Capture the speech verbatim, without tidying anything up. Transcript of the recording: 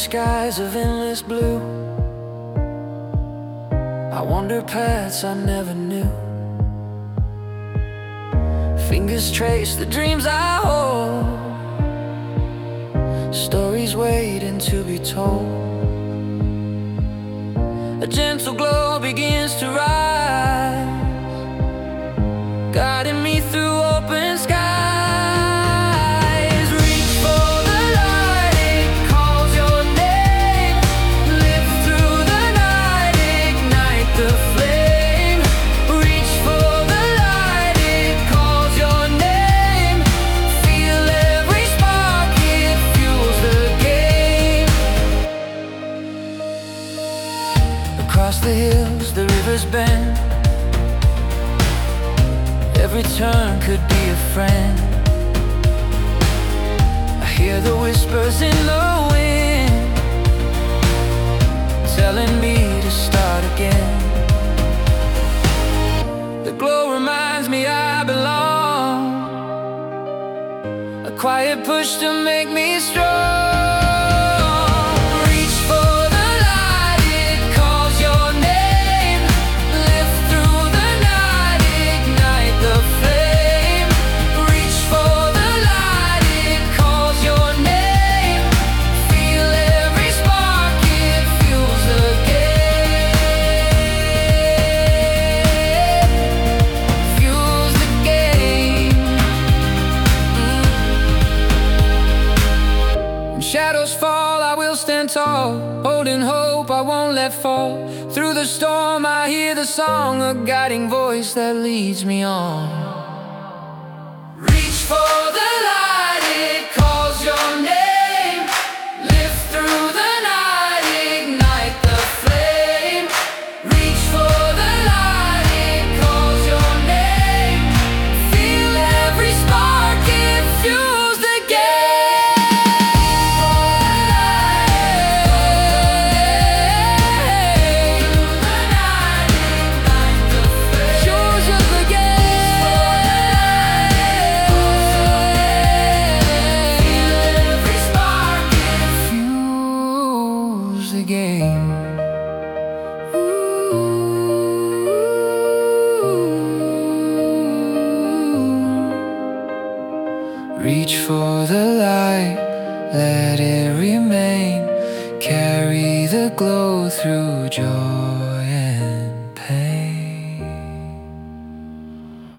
skies of endless blue. I wander paths I never knew. Fingers trace the dreams I hold, stories waiting to be told. A gentle glow begins to rise, guiding me through open skies. Reach for the light, it calls your name. Live through the night, ignite the flame. Reach for the light, it calls your name. Feel every spark, it fuels the game. Across the hills, the rivers bend. Every turn could be a friend. I hear the whispers in the wind, telling me to start again. The glow reminds me I belong, a quiet push to make me strong. Shadows fall, I will stand tall, holding hope I won't let fall. Through the storm I hear the song, a guiding voice that leads me on. Reach for the light, it calls your name. Live through the night, ignite the flame. Reach for the light, it calls your name. Feel every spark, it fuels the game. Reach for the light, let it remain. Carry the glow through joy.